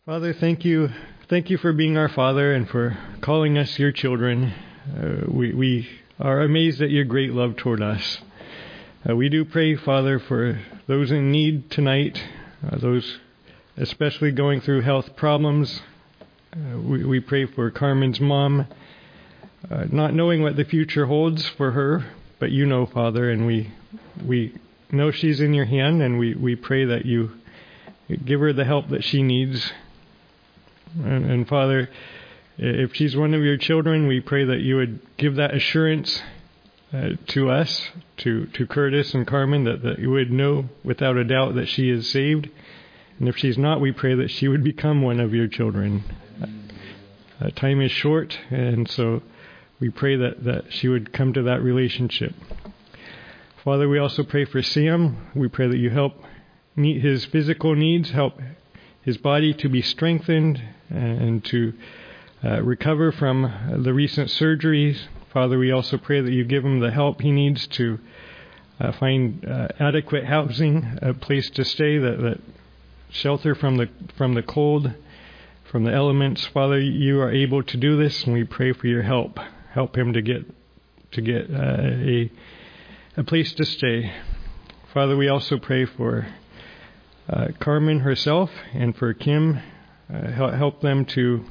Father, thank you. Thank you for being our Father and for calling us your children. We are amazed at your great love toward us. We do pray, Father, for those in need tonight, those especially going through health problems. We pray for Carmen's mom, not knowing what the future holds for her, but you know, Father, and we know she's in your hand, and we pray that you give her the help that she needs. And Father, if she's one of your children, we pray that you would give that assurance to us, to Curtis and Carmen, that you would know without a doubt that she is saved. And if she's not, we pray that she would become one of your children. Time is short, and so we pray that she would come to that relationship. Father, we also pray for Sam. We pray that you help meet his physical needs, help his body to be strengthened and to recover from the recent surgeries. Father, we also pray that you give him the help he needs to find adequate housing, a place to stay, that shelter from the cold, from the elements. Father, you are able to do this, and we pray for your help. Help him to get a place to stay. Father, we also pray for Carmen herself and for Kim. Help them to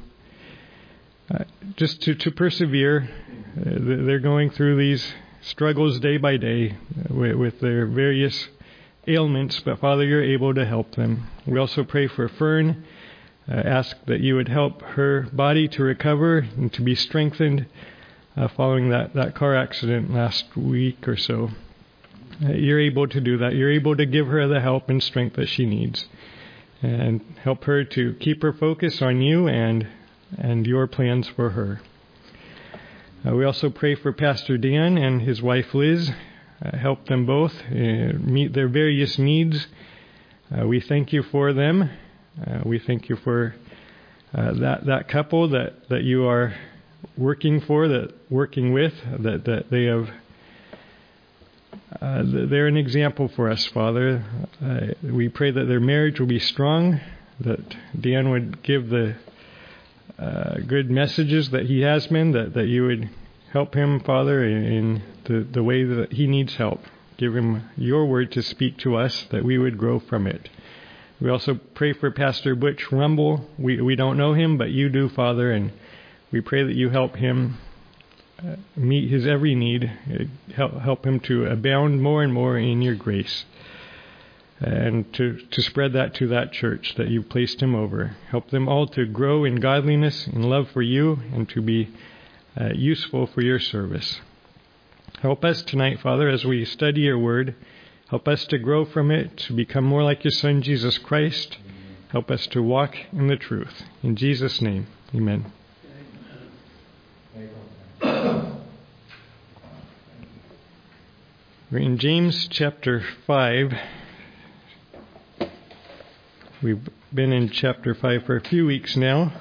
to persevere. They're going through these struggles day by day with their various ailments, but Father, you're able to help them. We also pray for Fern. Ask that you would help her body to recover and to be strengthened following that car accident last week or so. You're able to do that. You're able to give her the help and strength that she needs, and help her to keep her focus on you and your plans for her. We also pray for Pastor Dan and his wife Liz. Help them both meet their various needs. We thank you for them. We thank you for that couple that you are working with, that they have. They're an example for us, Father. We pray that their marriage will be strong, that Dan would give the good messages that he has been, that you would help him, Father, in the way that he needs help. Give him your word to speak to us, that we would grow from it. We also pray for Pastor Butch Rumble. We don't know him, but you do, Father, and we pray that you help him meet his every need. Help him to abound more and more in your grace, and to spread that to that church that you've placed him over. Help them all to grow in godliness and love for you, and to be useful for your service. Help us tonight, Father, as we study your word. Help us to grow from it, to become more like your Son, Jesus Christ. Help us to walk in the truth. In Jesus' name, amen. We're in James chapter 5. We've been in chapter 5 for a few weeks now.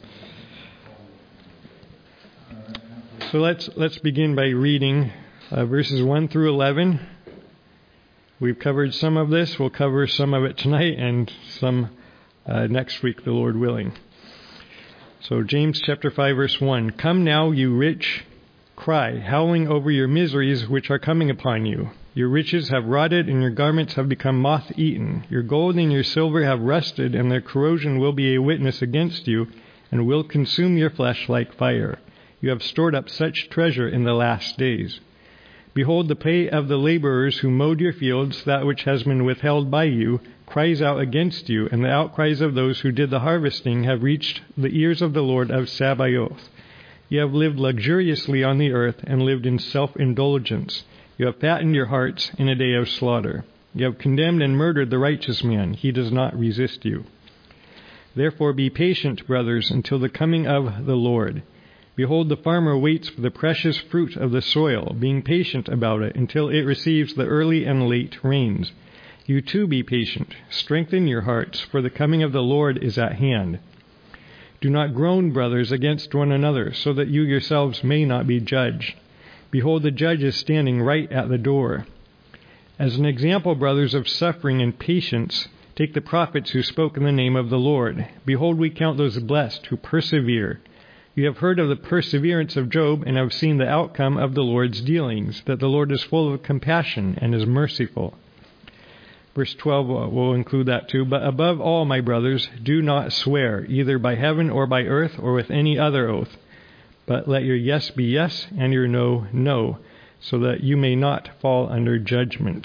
So let's begin by reading verses 1 through 11. We've covered some of this. We'll cover some of it tonight and some next week, the Lord willing. So James chapter 5 verse 1. Come now, you rich, cry, howling over your miseries which are coming upon you. Your riches have rotted, and your garments have become moth-eaten. Your gold and your silver have rusted, and their corrosion will be a witness against you, and will consume your flesh like fire. You have stored up such treasure in the last days. Behold, the pay of the laborers who mowed your fields, that which has been withheld by you, cries out against you, and the outcries of those who did the harvesting have reached the ears of the Lord of Sabaoth. You have lived luxuriously on the earth and lived in self-indulgence. You have fattened your hearts in a day of slaughter. You have condemned and murdered the righteous man. He does not resist you. Therefore be patient, brothers, until the coming of the Lord. Behold, the farmer waits for the precious fruit of the soil, being patient about it until it receives the early and late rains. You too be patient. Strengthen your hearts, for the coming of the Lord is at hand. Do not groan, brothers, against one another, so that you yourselves may not be judged. Behold, the judge is standing right at the door. As an example, brothers, of suffering and patience, Take the prophets who spoke in the name of the Lord. Behold, we count those blessed who persevere. You have heard of the perseverance of Job and have seen the outcome of the Lord's dealings, that the Lord is full of compassion and is merciful. Verse 12 will include that too. But above all, my brothers, do not swear, either by heaven or by earth or with any other oath. But let your yes be yes and your no, no, so that you may not fall under judgment.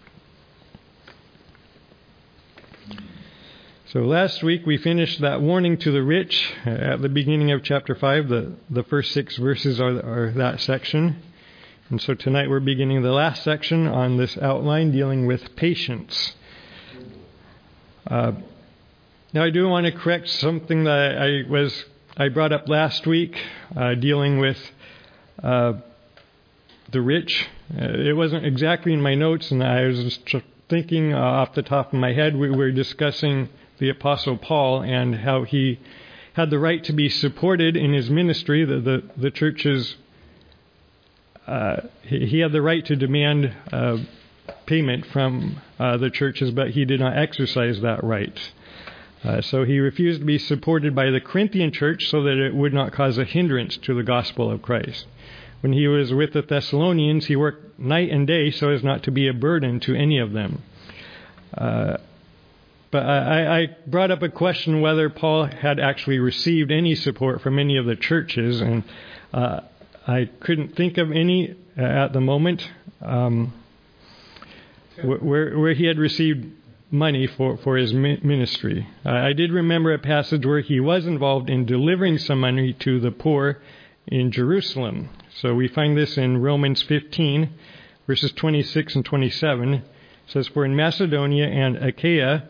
So last week we finished that warning to the rich at the beginning of chapter 5. The first 6 verses are that section. And so tonight we're beginning the last section on this outline dealing with patience. Now I do want to correct something that I brought up last week dealing with the rich. It wasn't exactly in my notes, and I was just thinking off the top of my head. We were discussing the Apostle Paul and how he had the right to be supported in his ministry. The churches, he had the right to demand payment from the churches, but he did not exercise that right. So he refused to be supported by the Corinthian church so that it would not cause a hindrance to the gospel of Christ. When he was with the Thessalonians, he worked night and day so as not to be a burden to any of them. But I brought up a question whether Paul had actually received any support from any of the churches, and I couldn't think of any at the moment where he had received money for his ministry. I did remember a passage where he was involved in delivering some money to the poor in Jerusalem. So we find this in Romans 15, verses 26 and 27. It says, For in Macedonia and Achaia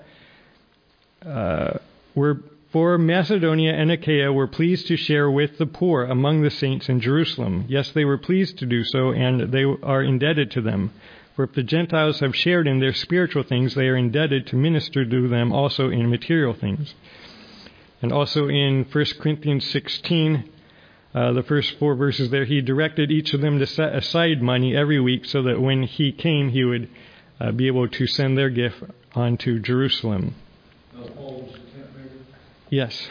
were pleased to share with the poor among the saints in Jerusalem. Yes, they were pleased to do so, and they are indebted to them. For if the Gentiles have shared in their spiritual things, they are indebted to minister to them also in material things. And also in 1 Corinthians 16, the first 4 verses there, he directed each of them to set aside money every week so that when he came, he would be able to send their gift on to Jerusalem. Yes.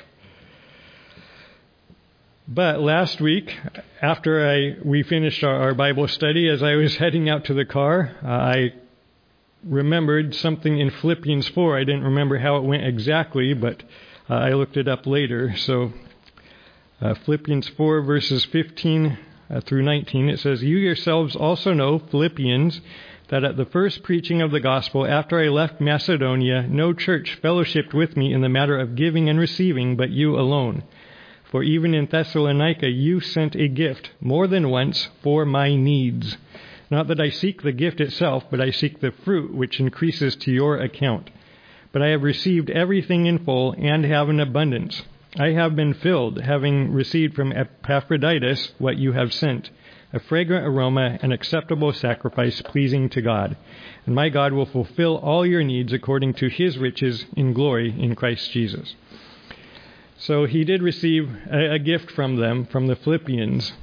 But last week, after we finished our Bible study, as I was heading out to the car, I remembered something in Philippians 4. I didn't remember how it went exactly, but I looked it up later. So Philippians 4, verses 15 through 19, it says, You yourselves also know, Philippians, that at the first preaching of the gospel, after I left Macedonia, no church fellowshipped with me in the matter of giving and receiving, but you alone. For even in Thessalonica you sent a gift more than once for my needs. Not that I seek the gift itself, but I seek the fruit which increases to your account. But I have received everything in full and have an abundance. I have been filled, having received from Epaphroditus what you have sent, a fragrant aroma, an acceptable sacrifice pleasing to God. And my God will fulfill all your needs according to his riches in glory in Christ Jesus. So he did receive a gift from them, from the Philippians.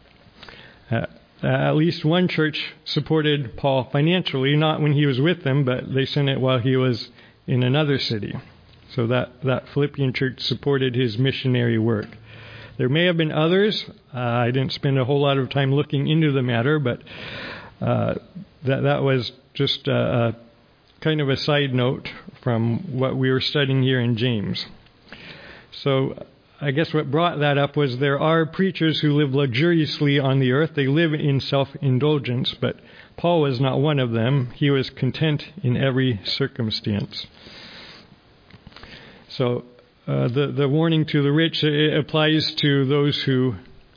At least one church supported Paul financially, not when he was with them, but they sent it while he was in another city. So that Philippian church supported his missionary work. There may have been others. I didn't spend a whole lot of time looking into the matter, but that was just kind of a side note from what we were studying here in James. So I guess what brought that up was there are preachers who live luxuriously on the earth. They live in self-indulgence, but Paul was not one of them. He was content in every circumstance. So the warning to the rich, it applies to those who,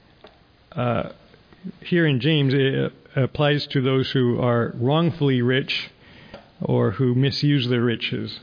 here in James, it applies to those who are wrongfully rich or who misuse their riches.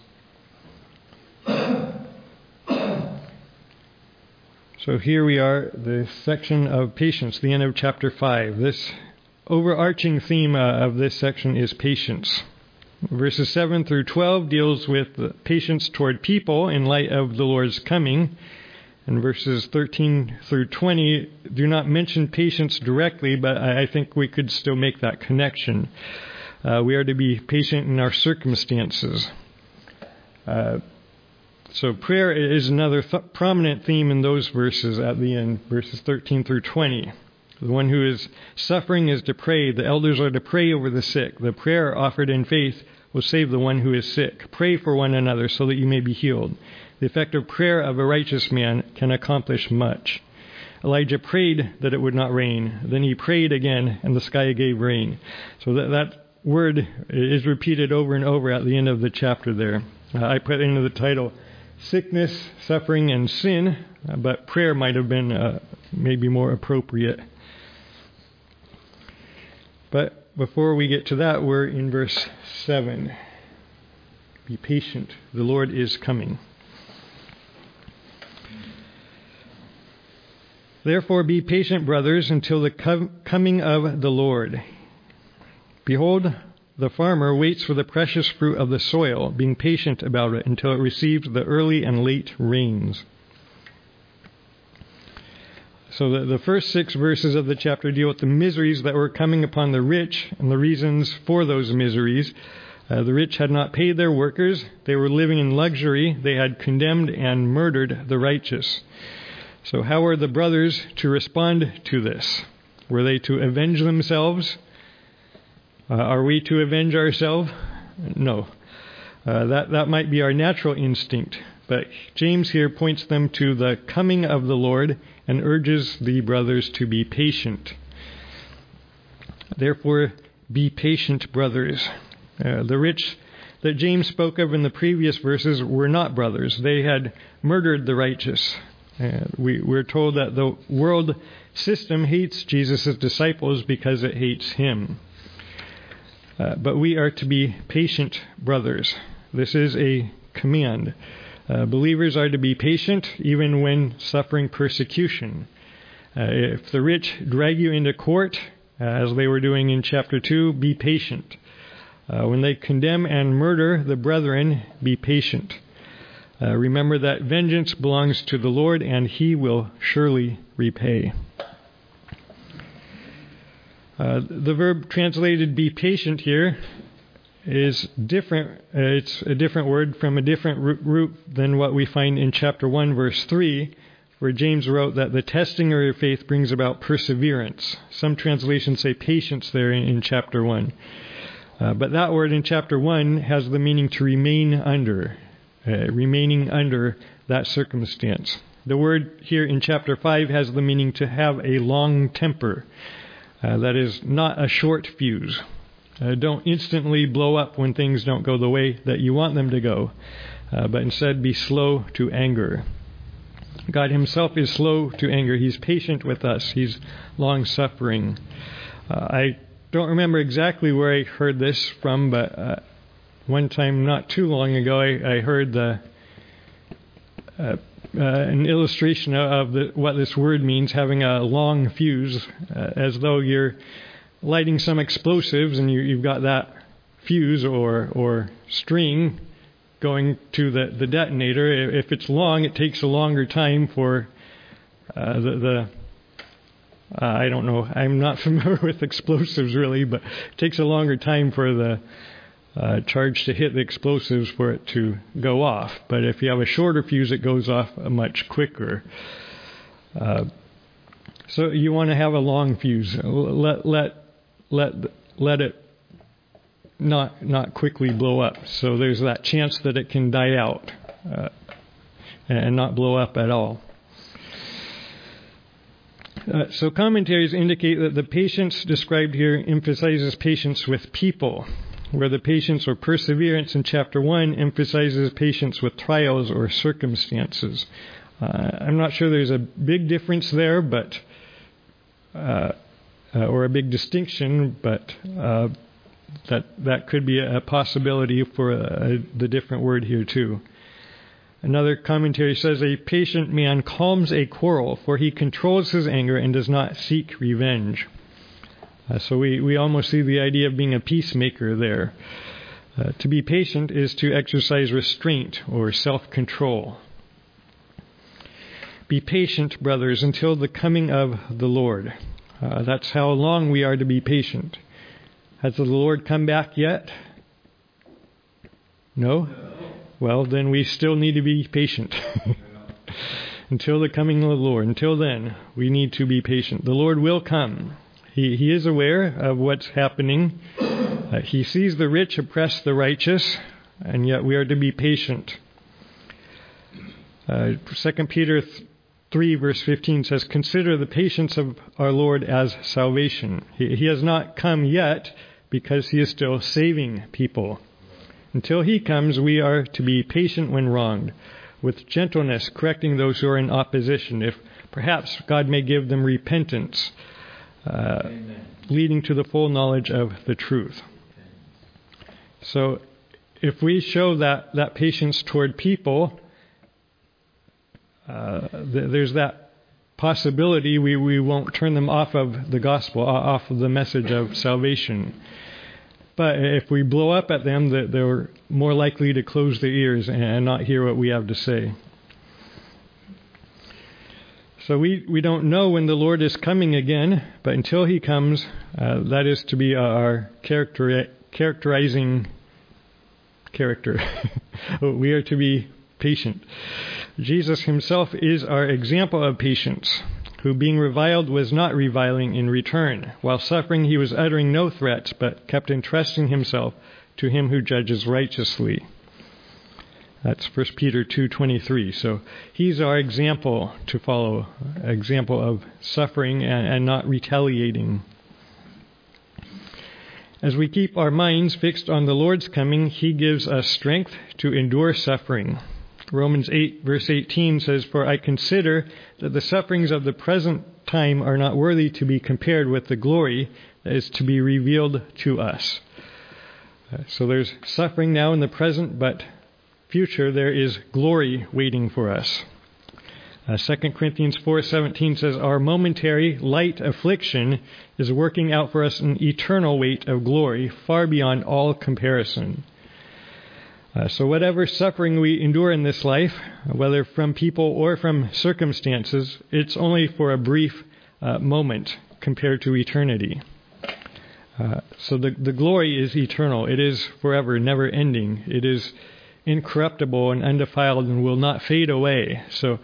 So here we are, the section of patience, the end of chapter 5. This overarching theme of this section is patience. Verses 7 through 12 deals with patience toward people in light of the Lord's coming. And verses 13 through 20 do not mention patience directly, but I think we could still make that connection. We are to be patient in our circumstances. So prayer is another prominent theme in those verses at the end, verses 13 through 20. The one who is suffering is to pray. The elders are to pray over the sick. The prayer offered in faith will save the one who is sick. Pray for one another so that you may be healed. The effective prayer of a righteous man can accomplish much. Elijah prayed that it would not rain. Then he prayed again, and the sky gave rain. So that word is repeated over and over at the end of the chapter there. I put into the title, Sickness, Suffering, and Sin, but prayer might have been maybe more appropriate. But before we get to that, we're in verse 7. Be patient. The Lord is coming. Therefore be patient, brothers, until the coming of the Lord. Behold, the farmer waits for the precious fruit of the soil, being patient about it until it receives the early and late rains. So the first 6 verses of the chapter deal with the miseries that were coming upon the rich and the reasons for those miseries. The rich had not paid their workers. They were living in luxury. They had condemned and murdered the righteous. So how were the brothers to respond to this? Were they to avenge themselves? Are we to avenge ourselves? No. That might be our natural instinct. But James here points them to the coming of the Lord and urges the brothers to be patient. Therefore, be patient, brothers. The rich that James spoke of in the previous verses were not brothers. They had murdered the righteous. We're told that the world system hates Jesus' disciples because it hates him. But we are to be patient, brothers. This is a command. Believers are to be patient even when suffering persecution. If the rich drag you into court, as they were doing in chapter 2, be patient. When they condemn and murder the brethren, be patient. Remember that vengeance belongs to the Lord, and he will surely repay. The verb translated be patient here is different. It's a different word from a different root than what we find in chapter 1, verse 3, where James wrote that the testing of your faith brings about perseverance. Some translations say patience there in chapter 1. But that word in chapter 1 has the meaning to remain under, remaining under that circumstance. The word here in chapter 5 has the meaning to have a long temper. That is not a short fuse. Don't instantly blow up when things don't go the way that you want them to go, but instead be slow to anger. God himself is slow to anger. He's patient with us. He's long-suffering. I don't remember exactly where I heard this from, but one time not too long ago I heard an illustration of what this word means, having a long fuse, as though you're lighting some explosives and you've got that fuse or string going to the detonator. If it's long, it takes a longer time for I don't know. I'm not familiar with explosives really, but it takes a longer time for the charge to hit the explosives for it to go off. But if you have a shorter fuse, it goes off much quicker. So you want to have a long fuse. Let it not quickly blow up. So there's that chance that it can die out and not blow up at all. So commentaries indicate that the patience described here emphasizes patience with people, where the patience or perseverance in chapter 1 emphasizes patience with trials or circumstances. I'm not sure there's a big difference there, but or a big distinction, but that could be a possibility for the different word here too. Another commentary says, a patient man calms a quarrel, for he controls his anger and does not seek revenge. So we almost see the idea of being a peacemaker there. To be patient is to exercise restraint or self-control. Be patient, brothers, until the coming of the Lord. That's how long we are to be patient. Has the Lord come back yet? No? well, then we still need to be patient. Until the coming of the Lord. Until then, we need to be patient. The Lord will come. He is aware of what's happening. He sees the rich oppress the righteous, and yet we are to be patient. 2 Peter 3 verse 15 says, "Consider the patience of our Lord as salvation." He has not come yet because he is still saving people. Until he comes, we are to be patient when wronged, with gentleness correcting those who are in opposition, if perhaps God may give them repentance, leading to the full knowledge of the truth. So if we show that patience toward people, there's that possibility we won't turn them off of the gospel, off of the message of salvation. But if we blow up at them, they're more likely to close their ears and not hear what we have to say. So we don't know when the Lord is coming again, but until he comes, that is to be our characterizing character. We are to be patient. Jesus himself is our example of patience, who being reviled was not reviling in return. While suffering, he was uttering no threats, but kept entrusting himself to him who judges righteously. That's 1 Peter 2:23. So he's our example to follow, example of suffering and not retaliating. As we keep our minds fixed on the Lord's coming, he gives us strength to endure suffering. Romans 8 verse 18 says, "For I consider that the sufferings of the present time are not worthy to be compared with the glory that is to be revealed to us." So there's suffering now in the present, but future there is glory waiting for us. 2 Corinthians 4:17 says, "Our momentary light affliction is working out for us an eternal weight of glory far beyond all comparison." So whatever suffering we endure in this life, whether from people or from circumstances, it's only for a brief moment compared to eternity. So the glory is eternal. It is forever, never ending. It is incorruptible and undefiled and will not fade away. So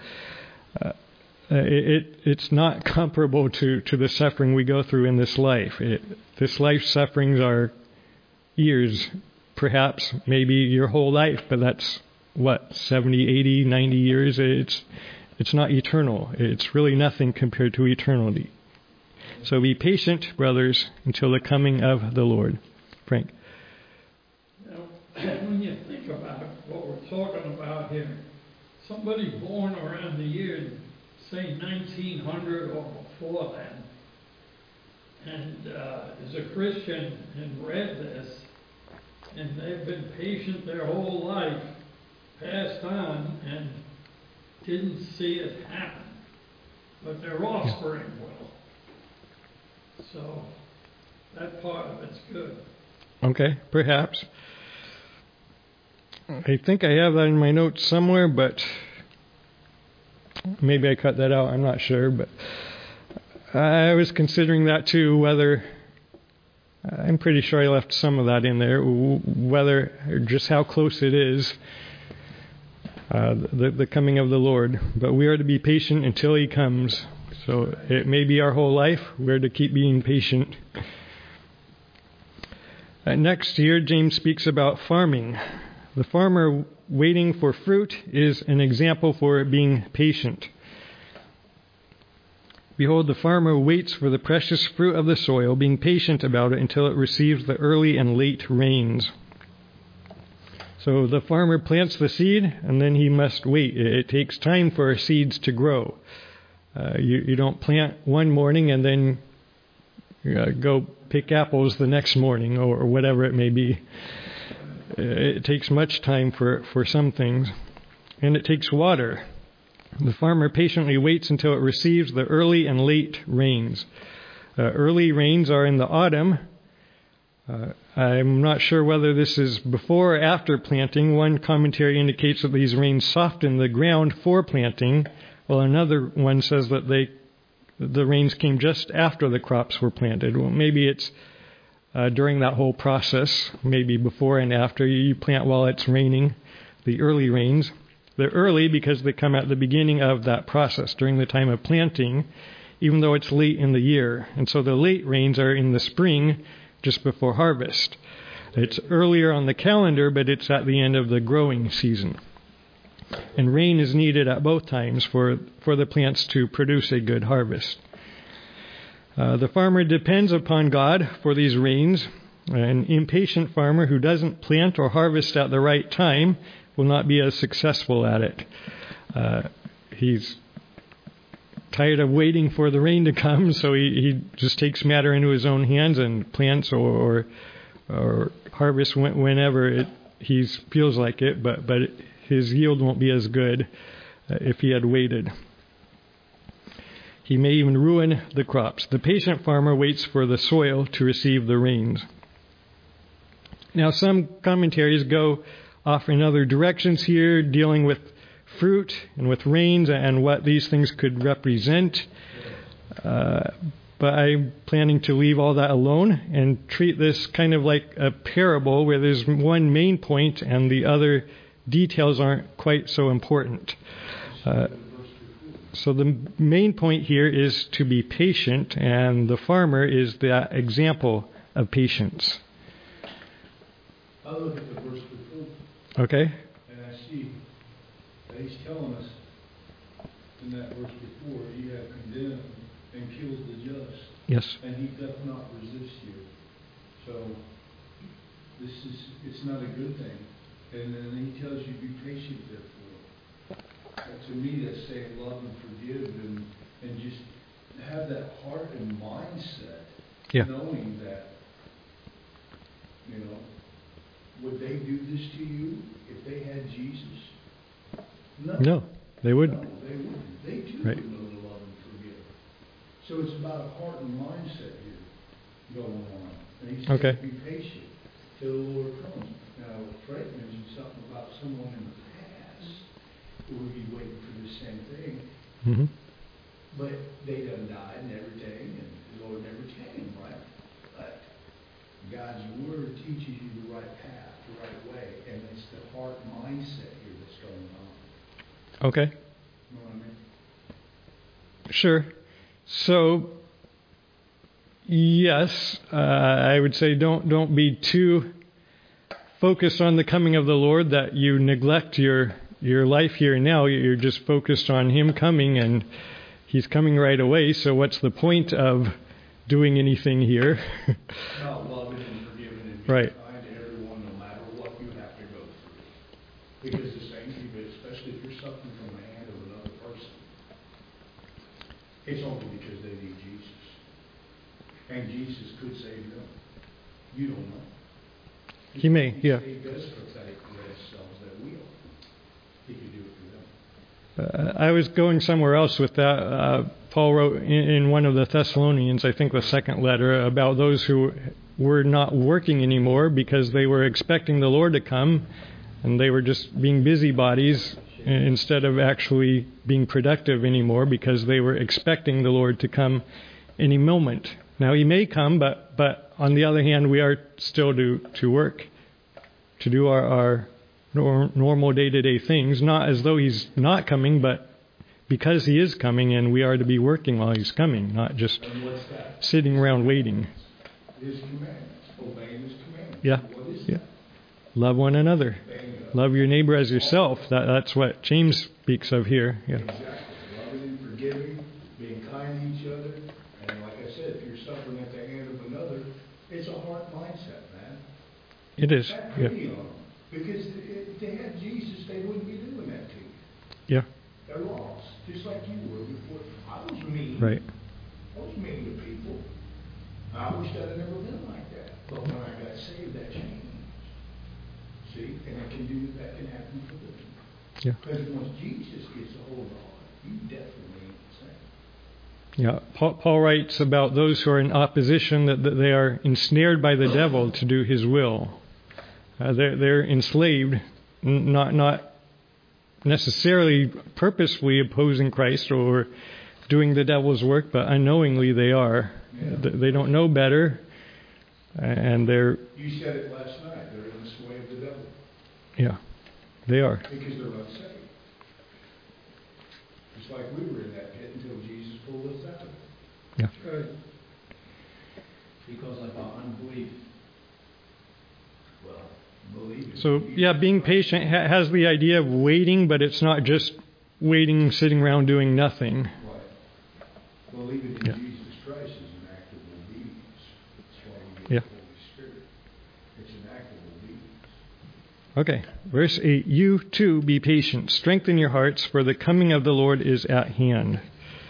it's not comparable to the suffering we go through in this life. This life's sufferings are years, perhaps, maybe your whole life, but that's, 70, 80, 90 years? It's not eternal. It's really nothing compared to eternity. So be patient, brothers, until the coming of the Lord. Frank? Now, when you think about what we're talking about here, somebody born around the year, say 1900 or before then, and is a Christian and read this, and they've been patient their whole life, passed on, and didn't see it happen. But their offspring will. So that part of it's good. Okay, perhaps. I think I have that in my notes somewhere, but maybe I cut that out. I'm not sure. But I was considering that too, whether... I'm pretty sure I left some of that in there, whether just how close it is, the coming of the Lord. But we are to be patient until he comes. So it may be our whole life. We're to keep being patient. Next here, James speaks about farming. The farmer waiting for fruit is an example for being patient. Behold, the farmer waits for the precious fruit of the soil, being patient about it until it receives the early and late rains. So the farmer plants the seed, and then he must wait. It takes time for seeds to grow. You don't plant one morning and then go pick apples the next morning, or whatever it may be. It takes much time for some things, and it takes water. The farmer patiently waits until it receives the early and late rains. Early rains are in the autumn. I'm not sure whether this is before or after planting. One commentary indicates that these rains soften the ground for planting, while another one says that the rains came just after the crops were planted. Well, maybe it's during that whole process, maybe before and after. You plant while it's raining. the early rains. They're early because they come at the beginning of that process, during the time of planting, even though it's late in the year. And so the late rains are in the spring, just before harvest. It's earlier on the calendar, but it's at the end of the growing season. And rain is needed at both times for the plants to produce a good harvest. The farmer depends upon God for these rains. An impatient farmer who doesn't plant or harvest at the right time will not be as successful at it. He's tired of waiting for the rain to come, so he just takes matter into his own hands and plants or harvests whenever he feels like it, but his yield won't be as good if he had waited. He may even ruin the crops. The patient farmer waits for the soil to receive the rains. Now, some commentaries go off in other directions here, dealing with fruit and with rains and what these things could represent. But I'm planning to leave all that alone and treat this kind of like a parable where there's one main point and the other details aren't quite so important. So the main point here is to be patient, and the farmer is the example of patience. I look at the verse before. Okay. And I see that he's telling us in that verse before, you have condemned and killed the just. Yes. And he doth not resist you. So it's not a good thing. And then he tells you be patient therefore. To me, that's saying love and forgive and just have that heart and mindset, knowing that, would they do this to you if they had Jesus? No, they wouldn't. No, they wouldn't. They too right. would know to love and forgive. So it's about a heart and mindset here going on. And he says, be patient till the Lord comes. Now, Fred mentioned something about someone in the past who would be waiting for the same thing. Mm-hmm. But they done died and everything, and the Lord never came, right? But God's Word teaches you the right path, the right way, and it's the heart mindset here that's going on. Okay. You know what I mean? Sure. So, yes, I would say don't be too focused on the coming of the Lord that you neglect your life here and now. You're just focused on Him coming, and He's coming right away. So what's the point of doing anything here? Not loving and forgiving and being right. kind to everyone, no matter what you have to go through. Because the same thing, especially if you're suffering from the hand of another person, it's only because they need Jesus. And Jesus could save them. You don't know. He may, yeah. He does pathetic for themselves that will. He could do it for them. I was going somewhere else with that. Paul wrote in one of the Thessalonians, I think the second letter, about those who were not working anymore because they were expecting the Lord to come, and they were just being busybodies instead of actually being productive anymore because they were expecting the Lord to come any moment. Now, He may come, but on the other hand, we are still to work, to do our normal day-to-day things, not as though He's not coming, but because He is coming, and we are to be working while He's coming, not just sitting around waiting. His commandments, obeying His commandments. Yeah. What is yeah. that? Love one another. Love your neighbor as yourself. That's what James speaks of here. Yeah. Exactly. Loving and forgiving, being kind to each other. And like I said, if you're suffering at the hand of another, it's a heart mindset, man. It is. That Yeah. pity on them. Because if they had Jesus, they wouldn't be doing that to you. Yeah. They're lost, just like you were before. I was mean. Right. I was mean to people. I wish I'd have never been like that. But when I got saved, that changed. See? And that can happen for them. Yeah. Because once Jesus gets a hold of it, you definitely ain't the same. Yeah. Paul writes about those who are in opposition that they are ensnared by the devil to do his will. They're enslaved, not necessarily purposefully opposing Christ or doing the devil's work, but unknowingly they are. Yeah. They don't know better, and they're... You said it last night. They're in the sway of the devil. Yeah. They are. Because they're not saved. Just like we were in that pit until Jesus pulled us out of it. Yeah. Right. Because of our unbelief. Well, believing. So, yeah, being patient has the idea of waiting, but it's not just waiting, sitting around doing nothing. Right. Believing in Jesus Christ is an act of obedience. That's why we get the Holy Spirit. It's an act of obedience. Okay. Verse 8, you too be patient. Strengthen your hearts, for the coming of the Lord is at hand.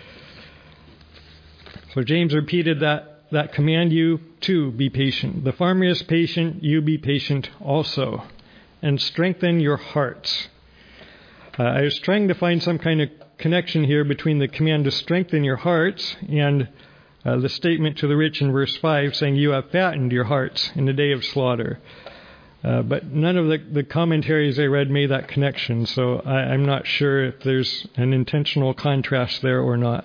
So James repeated that command, you too be patient. The farmer is patient, you be patient also. And strengthen your hearts. I was trying to find some kind of connection here between the command to strengthen your hearts and the statement to the rich in verse 5 saying, you have fattened your hearts in the day of slaughter. But none of the commentaries I read made that connection, so I'm not sure if there's an intentional contrast there or not.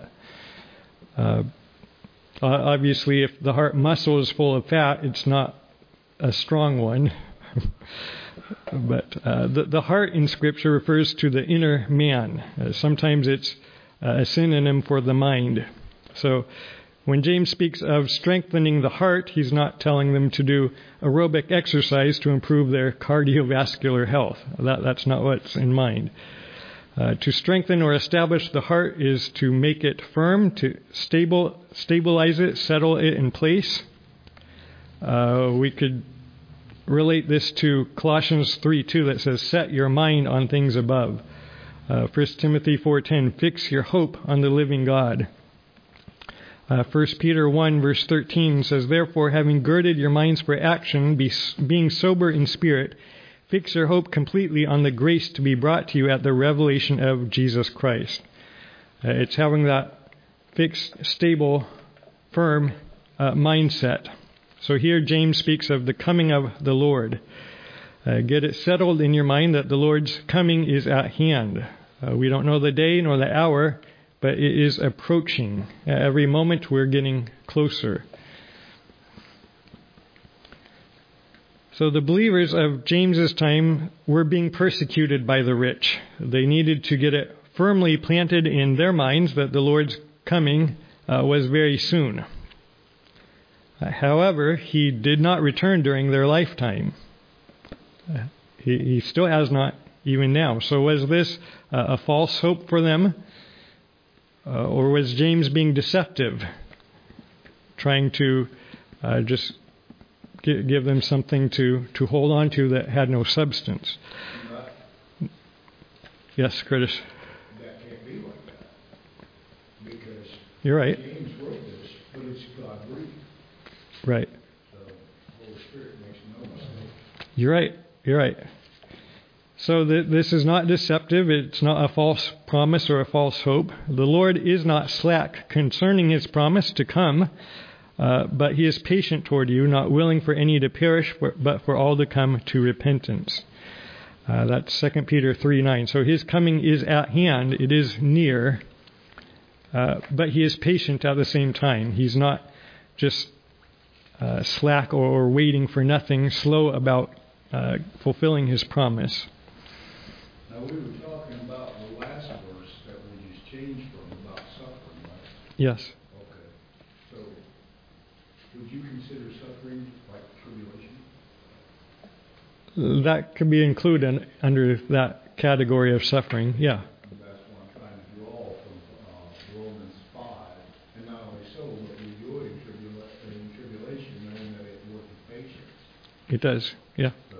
Obviously, if the heart muscle is full of fat, it's not a strong one. But the heart in Scripture refers to the inner man. Sometimes it's a synonym for the mind. So when James speaks of strengthening the heart, he's not telling them to do aerobic exercise to improve their cardiovascular health. That's not what's in mind. To strengthen or establish the heart is to make it firm, to stabilize it, settle it in place. We could relate this to Colossians 3:2 that says, set your mind on things above. 1 Timothy 4:10, fix your hope on the living God. 1 Peter 1 verse 13 says, therefore, having girded your minds for action, being sober in spirit, fix your hope completely on the grace to be brought to you at the revelation of Jesus Christ. It's having that fixed, stable, firm mindset. So here James speaks of the coming of the Lord. Get it settled in your mind that the Lord's coming is at hand. We don't know the day nor the hour, but it is approaching. Every moment we're getting closer. So the believers of James's time were being persecuted by the rich. They needed to get it firmly planted in their minds that the Lord's coming was very soon. However, he did not return during their lifetime. He still has not, even now. So was this a false hope for them? Or was James being deceptive? Trying to just give them something to hold on to that had no substance? Yes, Curtis? That can't be like that. Because you're right. James wrote this, but it's God-breathed. Right. So the Holy Spirit makes no mistake. You're right. You're right. So this is not deceptive. It's not a false promise or a false hope. The Lord is not slack concerning His promise to come, but He is patient toward you, not willing for any to perish, but for all to come to repentance. That's 2 Peter 3:9. So His coming is at hand. It is near, but He is patient at the same time. He's not just slack or waiting for nothing, slow about fulfilling His promise. Now, we were talking about the last verse that we just changed from about suffering, right? Yes. Okay. So, would you consider suffering like tribulation? That could be included under that category of suffering, yeah. And that's what I'm trying to draw from Romans 5. And not only so, but we enjoy in tribulation, knowing that it worketh patience. It does, yeah. So,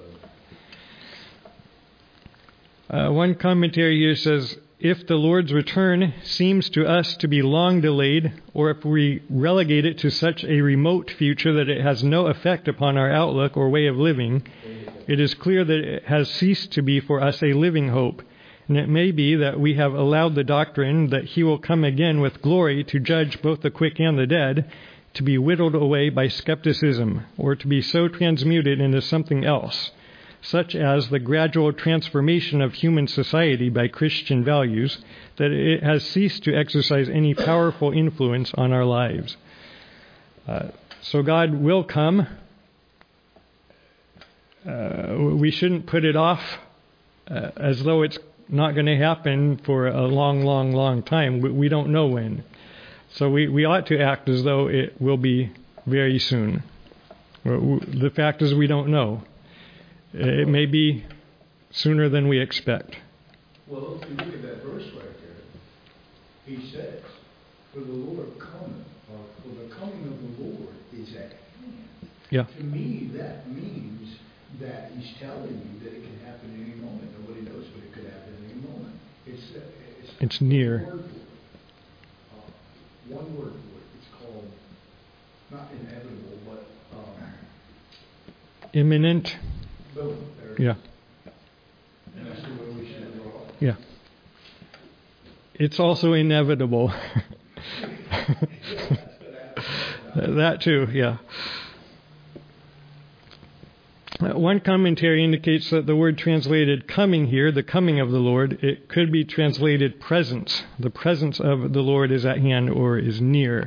One commentary here says, if the Lord's return seems to us to be long delayed, or if we relegate it to such a remote future that it has no effect upon our outlook or way of living, it is clear that it has ceased to be for us a living hope. And it may be that we have allowed the doctrine that He will come again with glory to judge both the quick and the dead to be whittled away by skepticism, or to be so transmuted into something else, such as the gradual transformation of human society by Christian values, that it has ceased to exercise any powerful influence on our lives. So God will come. We shouldn't put it off as though it's not going to happen for a long time. We don't know when. So we ought to act as though it will be very soon. The fact is we don't know. It may be sooner than we expect. Well, if you look at that verse right there, he says, for the Lord cometh, or for the coming of the Lord is at hand. Yeah. To me, that means that he's telling you that it can happen any moment. Nobody knows, but it could happen any moment. It's near. One word for it. It's called, not inevitable, but imminent. Boom. Yeah. And that's the way we should draw. Yeah. It's also inevitable. That too, yeah. One commentary indicates that the word translated coming here, the coming of the Lord, it could be translated presence. The presence of the Lord is at hand or is near.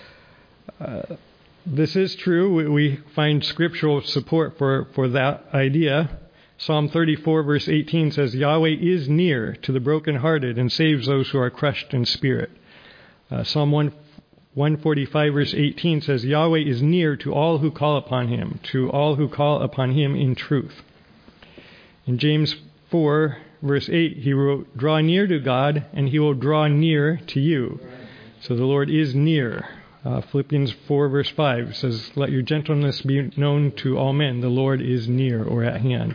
This is true. We find scriptural support for that idea. Psalm 34 verse 18 says, Yahweh is near to the brokenhearted and saves those who are crushed in spirit. Psalm 145 verse 18 says, Yahweh is near to all who call upon him, to all who call upon him in truth. In James 4 verse 8, he wrote, draw near to God and he will draw near to you. So the Lord is near. Philippians 4 verse 5 says, let your gentleness be known to all men. The Lord is near or at hand.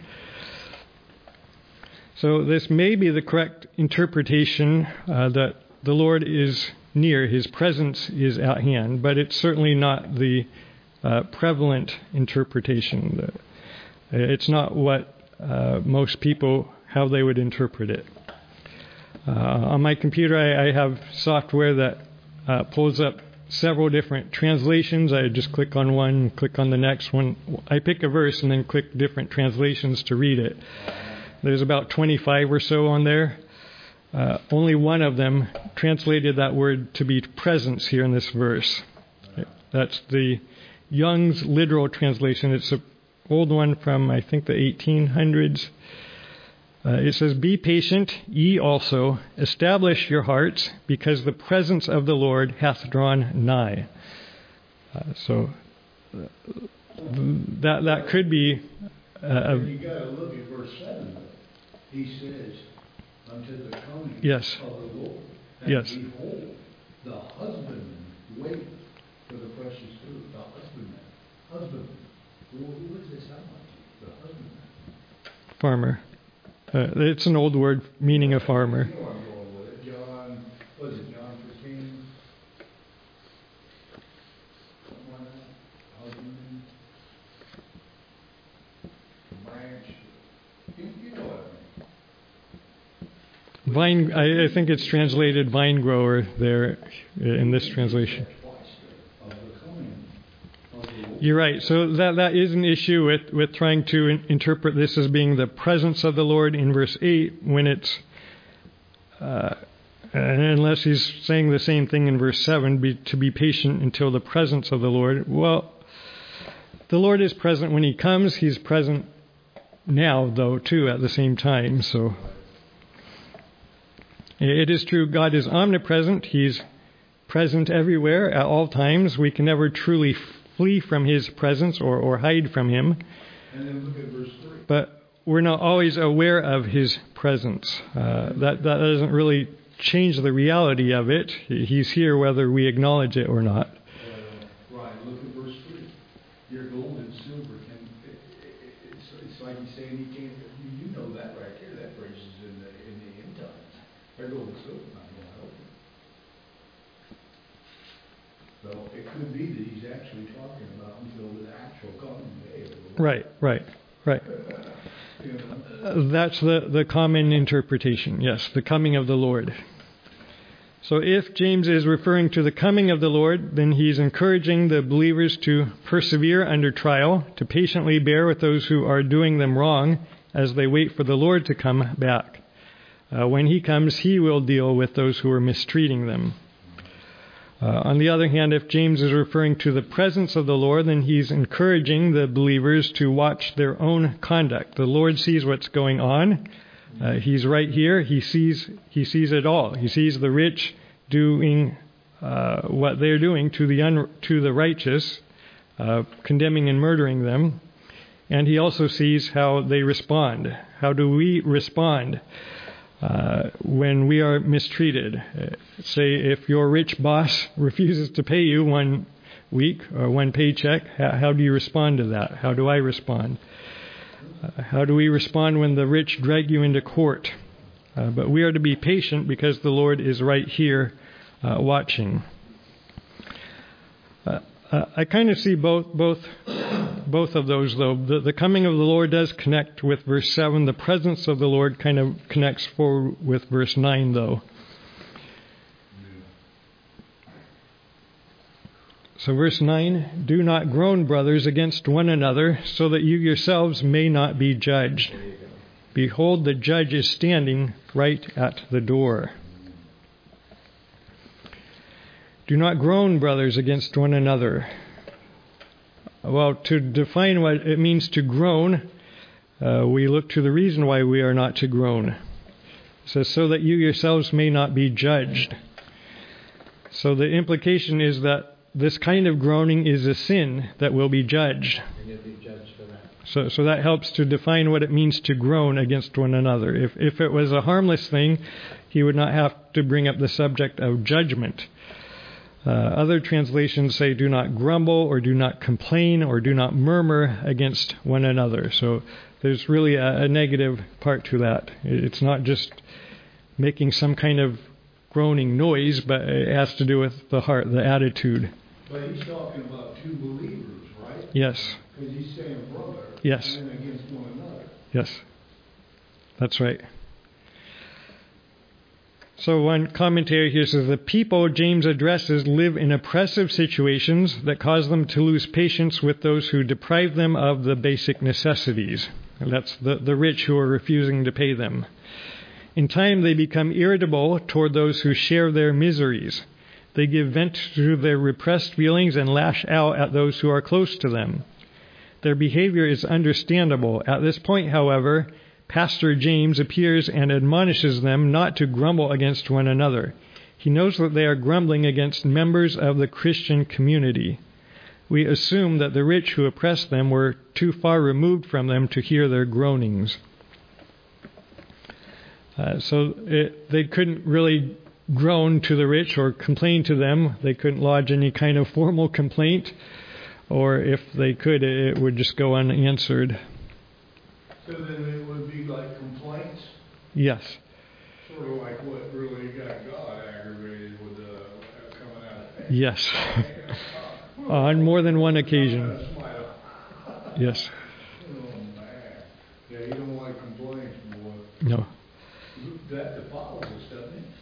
So this may be the correct interpretation that the Lord is near, his presence is at hand, but it's certainly not the prevalent interpretation. It's not what most people, how they would interpret it. On my computer, I have software that pulls up several different translations. I just click on one, click on the next one. I pick a verse and then click different translations to read it. There's about 25 or so on there. Only one of them translated that word to be presence here in this verse. That's the Young's literal translation. It's an old one from, I think, the 1800s. It says, be patient, ye also, establish your hearts, because the presence of the Lord hath drawn nigh. So that could be... you got to look at verse 7. He says, unto the coming yes. of the Lord. And yes. behold, the husbandman wait for the precious food. The husbandman. Husbandman. Who does this sound like? The husbandman. Farmer. It's an old word meaning a farmer. You know I'm going with it. John, what is it, John 15? Something like that. Husbandman. Branch. You know what I mean. Vine, I think it's translated vine grower there in this translation. You're right. So that is an issue with trying to interpret this as being the presence of the Lord in verse 8 when it's, unless he's saying the same thing in verse 7, to be patient until the presence of the Lord. Well, the Lord is present when he comes. He's present now, though, too, at the same time. So it is true, God is omnipresent. He's present everywhere at all times. We can never truly flee from his presence or hide from him. And then look at verse 3. But we're not always aware of his presence. That doesn't really change the reality of it. He's here whether we acknowledge it or not. Right, look at verse 3. Your gold and silver can... It's like he's saying he can't... You know that right there. That phrase is in the end times. Their gold and silver not going to help you. So it could be that he's actually talking about until the actual coming day of the Lord. Right. You know? That's the common interpretation, yes, the coming of the Lord. So if James is referring to the coming of the Lord, then he's encouraging the believers to persevere under trial, to patiently bear with those who are doing them wrong as they wait for the Lord to come back. When he comes, he will deal with those who are mistreating them. On the other hand, if James is referring to the presence of the Lord, then he's encouraging the believers to watch their own conduct. The Lord sees what's going on. He's right here. He sees it all. He sees the rich doing what they're doing to the righteous, condemning and murdering them. And he also sees how they respond. How do we respond when we are mistreated? Say if your rich boss refuses to pay you 1 week or 1 paycheck, how do you respond to that? How do I respond? How do we respond when the rich drag you into court? But we are to be patient because the Lord is right here watching. I kind of see both of those, though. The coming of the Lord does connect with verse 7. The presence of the Lord kind of connects forward with verse 9, though. So verse 9, do not groan, brothers, against one another, so that you yourselves may not be judged. Behold, the judge is standing right at the door. Do not groan, brothers, against one another. Well, to define what it means to groan, we look to the reason why we are not to groan. It says, so that you yourselves may not be judged. So the implication is that this kind of groaning is a sin that will be judged. So that helps to define what it means to groan against one another. If it was a harmless thing, he would not have to bring up the subject of judgment. Other translations say do not grumble or do not complain or do not murmur against one another. So there's really a negative part to that. It's not just making some kind of groaning noise, but it has to do with the heart, the attitude. But he's talking about two believers, right? Yes. Because he's saying brother. Yes. And then against one another. Yes. That's right. So one commentary here says, the people James addresses live in oppressive situations that cause them to lose patience with those who deprive them of the basic necessities. And that's the rich who are refusing to pay them. In time, they become irritable toward those who share their miseries. They give vent to their repressed feelings and lash out at those who are close to them. Their behavior is understandable. At this point, however, Pastor James appears and admonishes them not to grumble against one another. He knows that they are grumbling against members of the Christian community. We assume that the rich who oppressed them were too far removed from them to hear their groanings. They couldn't really groan to the rich or complain to them. They couldn't lodge any kind of formal complaint, or if they could, it would just go unanswered. So then it would be like complaints? Yes. Sort of like what really got God aggravated with coming out of faith. Yes. On more than one occasion. Yes. Oh, man. Yeah, you don't like complaints, boy. No. That defiles us, doesn't it?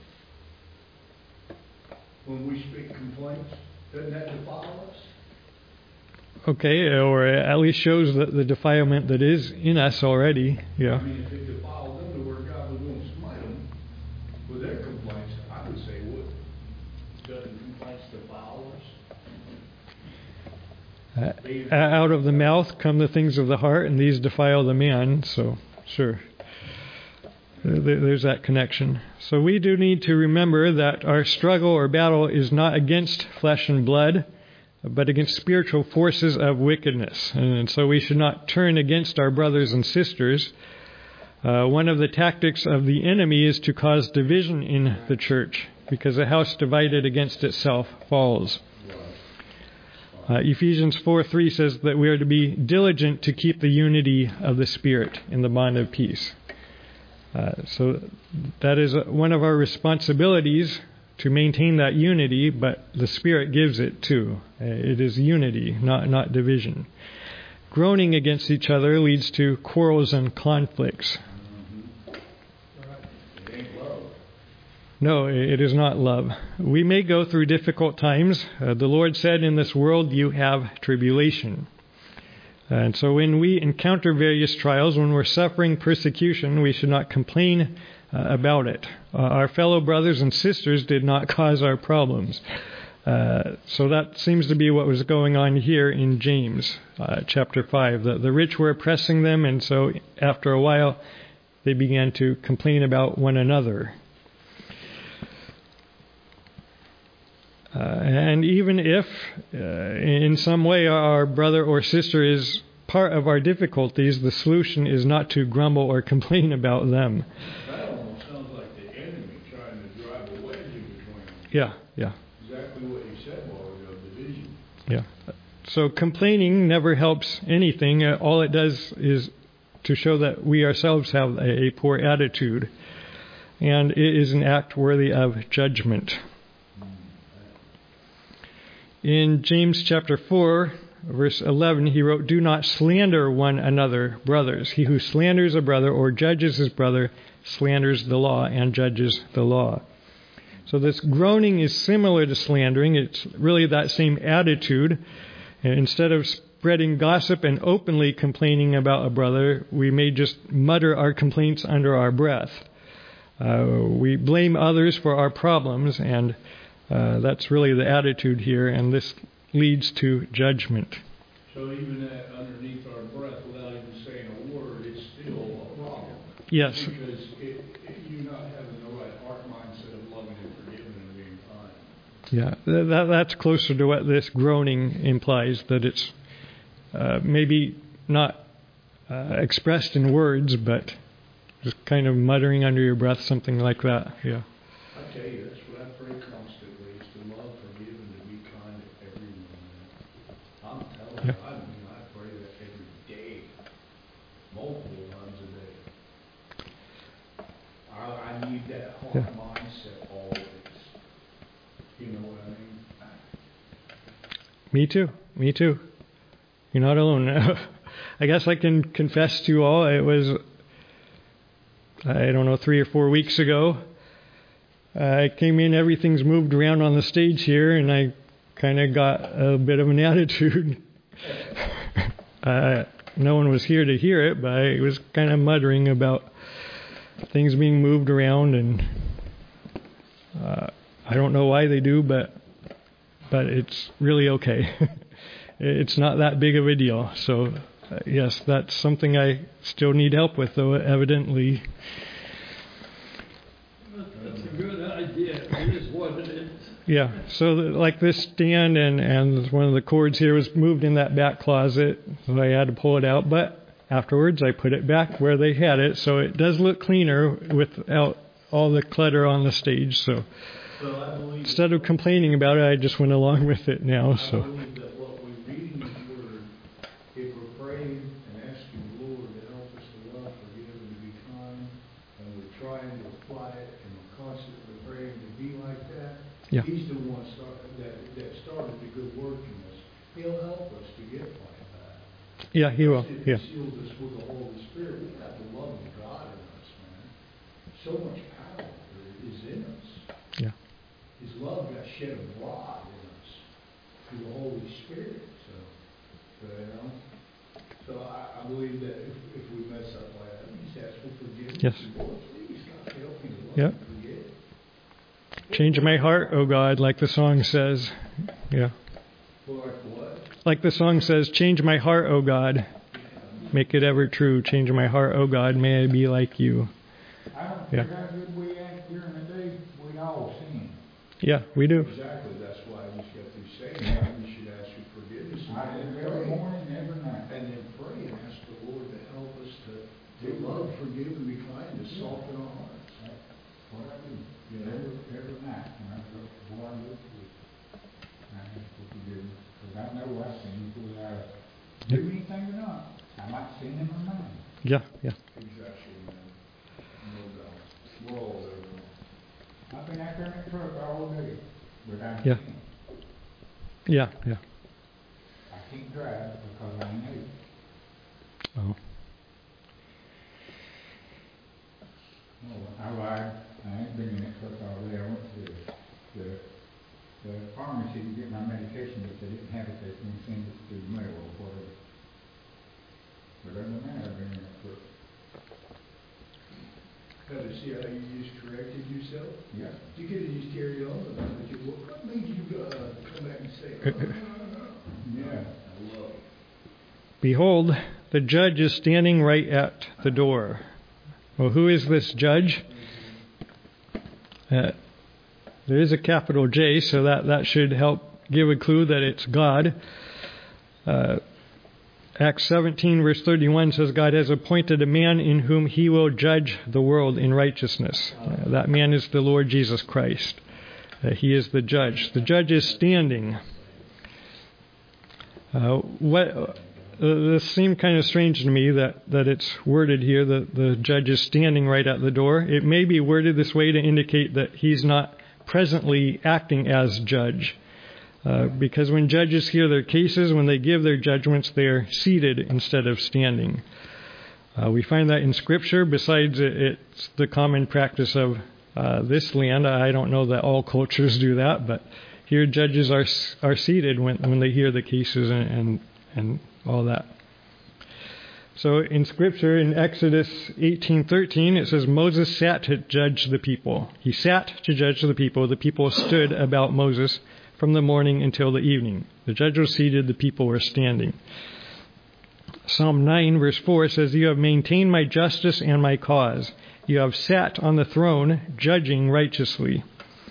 When we speak complaints, doesn't that defile us? Okay, or at least shows the defilement that is in us already. Yeah. I mean, if it defiled them to where God was going to smite them with their complaints, I would say would. Doesn't complaints defile us? Out of the mouth come the things of the heart, and these defile the man. So, sure. There's that connection. So we do need to remember that our struggle or battle is not against flesh and blood, but against spiritual forces of wickedness. And so we should not turn against our brothers and sisters. One of the tactics of the enemy is to cause division in the church, because a house divided against itself falls. Ephesians 4:3 says that we are to be diligent to keep the unity of the Spirit in the bond of peace. So that is one of our responsibilities, to maintain that unity, but the Spirit gives it too. It is unity, not division. Groaning against each other leads to quarrels and conflicts. It ain't love. No, it is not love. We may go through difficult times. The Lord said, in this world you have tribulation. And so when we encounter various trials, when we're suffering persecution, we should not complain about it. Our fellow brothers and sisters did not cause our problems. So that seems to be what was going on here in James chapter 5. The rich were oppressing them, and so after a while, they began to complain about one another. And even if in some way our brother or sister is part of our difficulties, the solution is not to grumble or complain about them. That almost sounds like the enemy trying to drive a wedge in between them. Yeah. Exactly what you said while ago, division. Yeah. So complaining never helps anything. All it does is to show that we ourselves have a poor attitude. And it is an act worthy of judgment. In James chapter 4, verse 11, he wrote, "Do not slander one another, brothers. He who slanders a brother or judges his brother slanders the law and judges the law." So this groaning is similar to slandering. It's really that same attitude. And instead of spreading gossip and openly complaining about a brother, we may just mutter our complaints under our breath. We blame others for our problems, and that's really the attitude here, and this leads to judgment. So even that underneath our breath, without even saying a word, it's still a problem. Yes. Because you're not having the right heart mindset of loving and forgiving and being kind. Yeah, that's closer to what this groaning implies, that it's maybe not expressed in words, but just kind of muttering under your breath, something like that. Yeah. I tell you, that's what I pray constantly, is to love, forgive, and to be kind to everyone. I'm telling you, I pray that every day, multiple times a day. I need that heart mindset always. You know what I mean? Me too. You're not alone. I guess I can confess to you all, it was, 3 or 4 weeks ago. I came in, everything's moved around on the stage here, and I kind of got a bit of an attitude. No one was here to hear it, but I was kind of muttering about things being moved around, and I don't know why they do, but it's really okay. It's not that big of a deal. So, yes, that's something I still need help with, though, evidently. That's a good idea. It is what it is. Yeah, so like this stand and one of the cords here was moved in that back closet, so I had to pull it out. But afterwards, I put it back where they had it, so it does look cleaner without all the clutter on the stage. So instead of complaining about it, I just went along with it now. So. I believe that what we read in His Word, if we're praying and asking the Lord to help us to love, forgive, and to be kind, and we're trying to apply it, and we're constantly praying to be like that, Yeah. He's the one that started the good work in us. He'll help us to get like that. Yeah, He will. He Yeah. seals us with the Holy Spirit. We have the love of God in us, man. So much power is in us. Yeah. His love got shed abroad in us through the Holy Spirit. So I believe that if we mess up like that, we just ask for forgiveness. Yes. Lord, please, God, help me to love Yep. and forgive. Change my heart, O God, like the song says. Yeah. Well, like what? Like the song says, change my heart, O God. Make it ever true. Change my heart, O God. May I be like you. I don't Yeah. care how good we act during the day, we all sin. Yeah, we do. Exactly. That's why we just got through saying that we should ask for forgiveness. I do every morning, every night. And then pray and ask the Lord to help us to love, forgive, and be kind, to soften our hearts. That's what I do. You know? Every night when I go before I go to sleep. I ask for forgiveness. Because I know I sin whether I do anything or not. I might sin in my mind. Yeah, yeah. Exactly, man. No doubt. We're all there. I've been out there in that truck all day without Yeah. sin. Yeah, yeah. I can't drive because I ain't able. Oh. I lied. I ain't been in that truck all day. I went to the pharmacy to get my medication, but they didn't have it. They couldn't send it through the mail or whatever. But other than that, I've been in that truck. Now, to see how you just corrected yourself? Yeah. You could have just carried on with it. What made you come back and say, Yeah. I love it. Behold, the judge is standing right at the door. Well, who is this judge? There is a capital J, so that should help give a clue that it's God. Acts 17 verse 31 says, God has appointed a man in whom he will judge the world in righteousness. That man is the Lord Jesus Christ. He is the judge. The judge is standing. This seemed kind of strange to me that it's worded here that the judge is standing right at the door. It may be worded this way to indicate that he's not presently acting as judge. Because when judges hear their cases, when they give their judgments, they are seated instead of standing. We find that in Scripture. Besides, it's the common practice of this land. I don't know that all cultures do that, but here judges are seated when they hear the cases and all that. So in Scripture, in Exodus 18:13, it says Moses sat to judge the people. He sat to judge the people. The people stood about Moses from the morning until the evening. The judge was seated, the people were standing. Psalm 9 verse 4 says, You have maintained my justice and my cause. You have sat on the throne, judging righteously.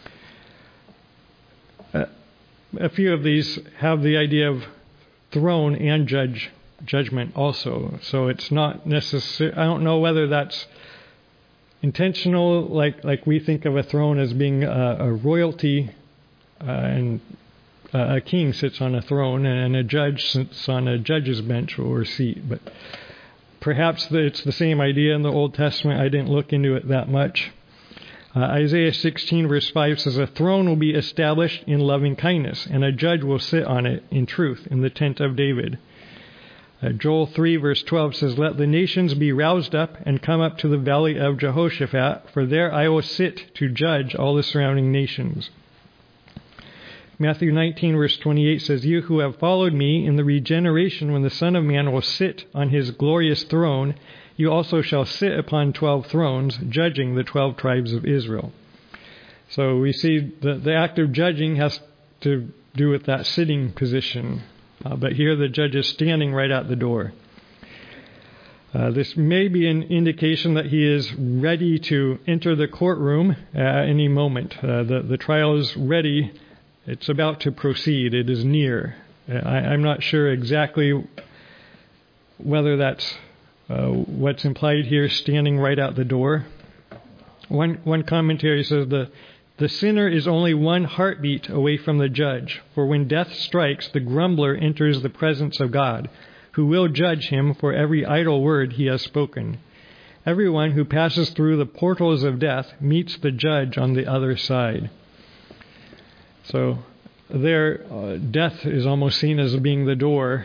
A few of these have the idea of throne and judgment also. So it's not necessary. I don't know whether that's intentional, like we think of a throne as being a royalty, and a king sits on a throne and a judge sits on a judge's bench or seat. But perhaps it's the same idea in the Old Testament. I didn't look into it that much. Isaiah 16 verse 5 says, A throne will be established in loving kindness, and a judge will sit on it in truth in the tent of David. Joel 3 verse 12 says, Let the nations be roused up and come up to the valley of Jehoshaphat, for there I will sit to judge all the surrounding nations. Matthew 19 verse 28 says, You who have followed me in the regeneration when the Son of Man will sit on his glorious throne, you also shall sit upon 12 thrones, judging the 12 tribes of Israel. So we see the act of judging has to do with that sitting position. But here the judge is standing right at the door. This may be an indication that he is ready to enter the courtroom at any moment. The trial is ready. It's about to proceed. It is near. I'm not sure exactly whether that's what's implied here, standing right out the door. One commentary says the sinner is only one heartbeat away from the judge, for when death strikes, the grumbler enters the presence of God, who will judge him for every idle word he has spoken. Everyone who passes through the portals of death meets the judge on the other side. So there, death is almost seen as being the door.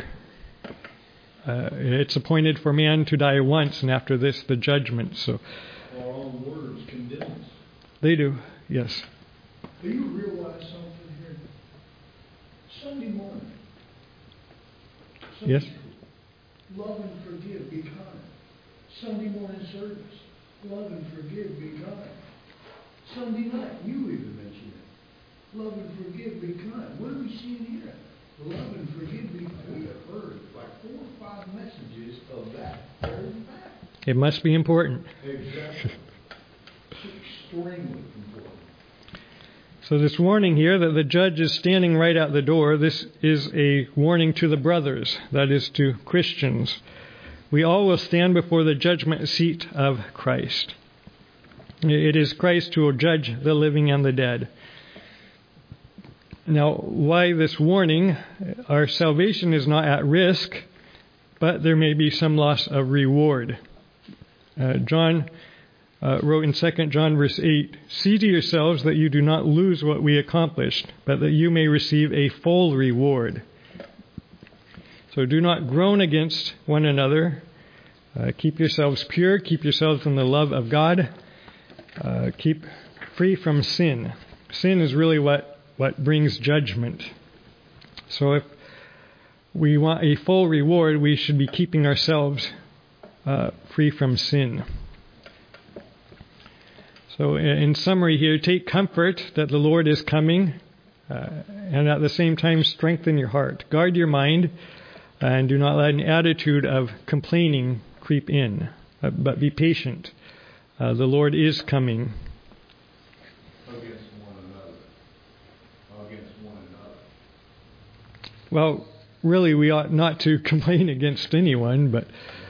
It's appointed for man to die once, and after this, the judgment. So, all words condemns. They do, yes. Do you realize something here? Sunday morning. Sunday Yes. School. Love and forgive, be kind. Sunday morning service. Love and forgive, be kind. Sunday night, you even mentioned it. Love and forgive, be kind. What are we seeing here? Love and forgive, be kind. We have heard like 4 or 5 messages of that very fact. It must be important. Exactly. Extremely important. So this warning here that the judge is standing right at the door, this is a warning to the brothers, that is to Christians. We all will stand before the judgment seat of Christ. It is Christ who will judge the living and the dead. Now, why this warning? Our salvation is not at risk, but there may be some loss of reward. John wrote in 2 John verse 8, See to yourselves that you do not lose what we accomplished, but that you may receive a full reward. So do not groan against one another. Keep yourselves pure. Keep yourselves in the love of God. Keep free from sin. Sin is really what brings judgment. So if we want a full reward, we should be keeping ourselves free from sin. So in summary here, take comfort that the Lord is coming, and at the same time strengthen your heart. Guard your mind, and do not let an attitude of complaining creep in, but be patient. The Lord is coming. Against one another. Against one another. Well, really, we ought not to complain against anyone, but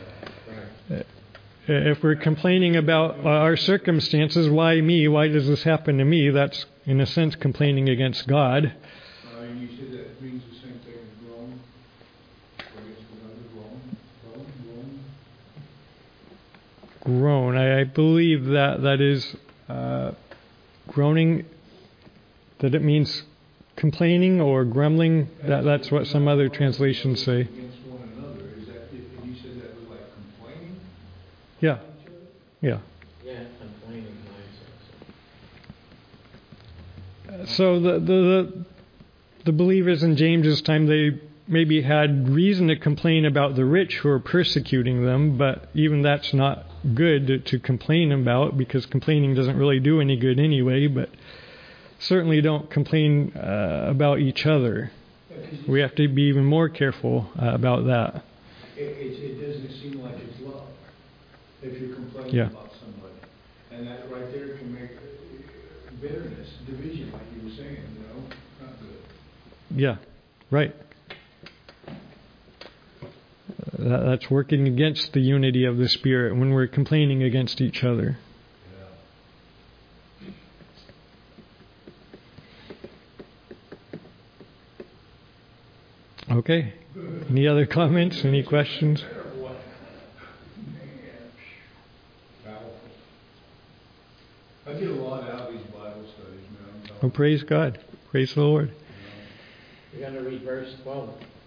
if we're complaining about our circumstances, why me? Why does this happen to me? That's, in a sense, complaining against God. And you said that means the same thing as groan? Against another groan? Groan. I believe that is groaning, that it means complaining or grumbling. That's what some other translations say. Against one another. Is that, and you said that was like complaining? Yeah. Yeah. Yeah, complaining mindset. So the believers in James's time, they maybe had reason to complain about the rich who are persecuting them, but even that's not good to complain about, because complaining doesn't really do any good anyway. But certainly don't complain about each other. We have to be even more careful about that. It doesn't seem like it's love if you're complaining about somebody. And that right there can make bitterness, division, like you were saying, not good. Yeah, right. That's working against the unity of the Spirit when we're complaining against each other. Okay. Any other comments? Any questions? I get a lot out of these Bible studies, man. Oh, praise God. Praise the Lord. We're going to read verse 12.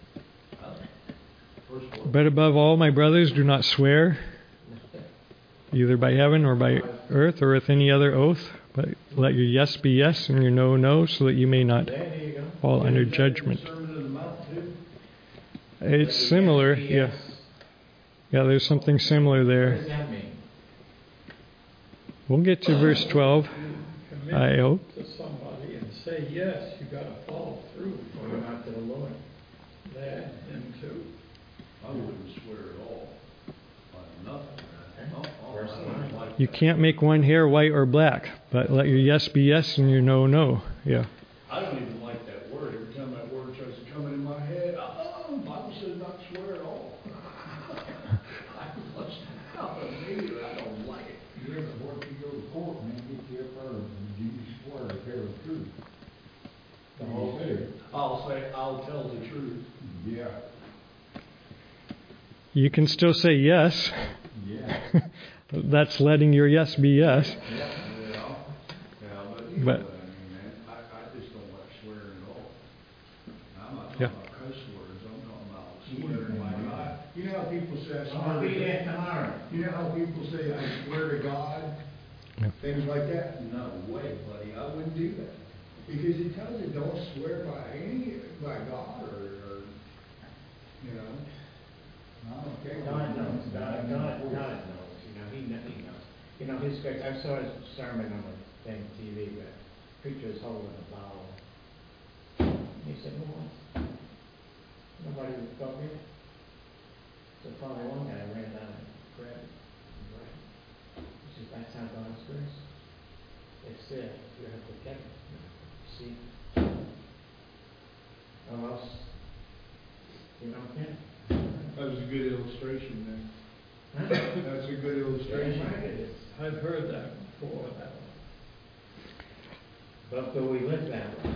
But above all, my brothers, do not swear, either by heaven or by earth or with any other oath, but let your yes be yes and your no, no, so that you may not fall under judgment. It's similar, yeah. Yeah, there's something similar What there. does that mean? We'll get to verse 12, I hope. To somebody and say yes, you got to follow through. Or not to the Lord? That and too. I wouldn't swear at all. On nothing, man. Verse 9. Like You can't make one hair white or black, but let your yes be yes and your no, no. Yeah. I don't even like that word. Every time that word tries to come into my head, the Bible says not swear at all. Maybe I don't like it. You ever work, you go to court and they get you up there and you swear to tell the truth. The whole thing. I'll tell the truth. Yeah. You can still say yes. Yeah. That's letting your yes be yes. But But- I just don't like swearing at all. I'm not talking Yeah. about cuss words. I'm talking about swearing like God. You know how people say I swear I'll be to there God? tomorrow. You know how people say I swear to God? Yeah. Things like that? No way, buddy. I wouldn't do that. Because it tells you don't swear by God or you know. Okay. God knows. God knows. He knows. You know, his I saw his sermon on the thing TV, but preacher was holding a Bible. He said, "Well, nobody would come here." So finally one guy ran down and grabbed it and read it. He said, "That's how God's grace. It said you have to get it. See? Or else you don't get it." That was a good illustration there. Huh? That's a good illustration. Damn right it is. I've heard that before, that one. But we live that way.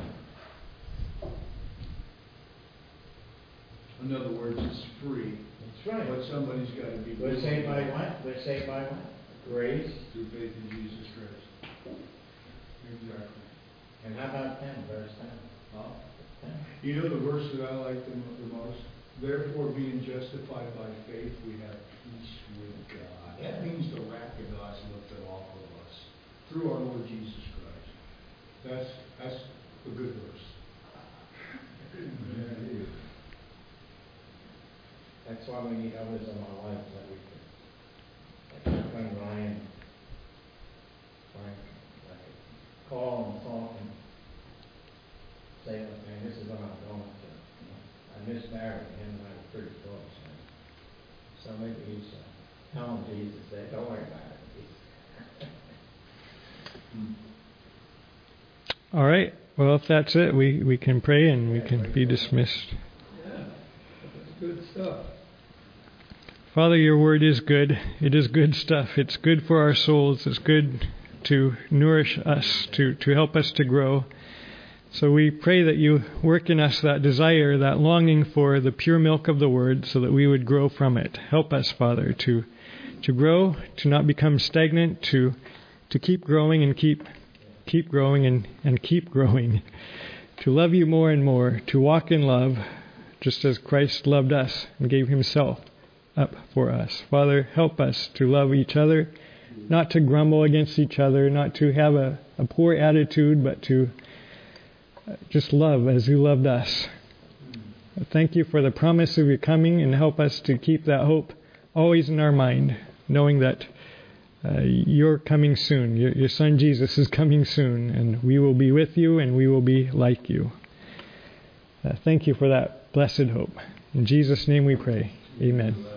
In other words, it's free, That's right. but somebody's got to be. We're saved by what? We're saved by what? Grace. Through faith in Jesus Christ. Exactly. And how about 10, verse 10? Huh? 10. You know the verse that I like the most? Therefore, being justified by faith, we have peace with God. That means the wrath of God's lifted off of us through our Lord Jesus Christ. That's a good verse. Yeah, it is. That's why we need others in our lives that we can. Like my friend Ryan. Frank, I could call and talk and say, "Look, man, this is what I'm going through. You know, I mismarried him and I was pretty close. So maybe he's telling Jesus that, don't worry about it. All right. Well, if that's it, we can pray and we can be dismissed. Yeah, that's good stuff. Father, your word is good. It is good stuff. It's good for our souls. It's good to nourish us, to help us to grow. So we pray that you work in us that desire, that longing for the pure milk of the word so that we would grow from it. Help us, Father, to grow, to not become stagnant, to keep growing and keep growing and keep growing, to love you more and more, to walk in love, just as Christ loved us and gave himself up for us. Father, help us to love each other, not to grumble against each other, not to have a poor attitude, but to just love as you loved us. Thank you for the promise of your coming, and help us to keep that hope always in our mind, knowing that you're coming soon. Your Son Jesus is coming soon, and we will be with you and we will be like you. Thank you for that blessed hope. In Jesus' name we pray. Amen.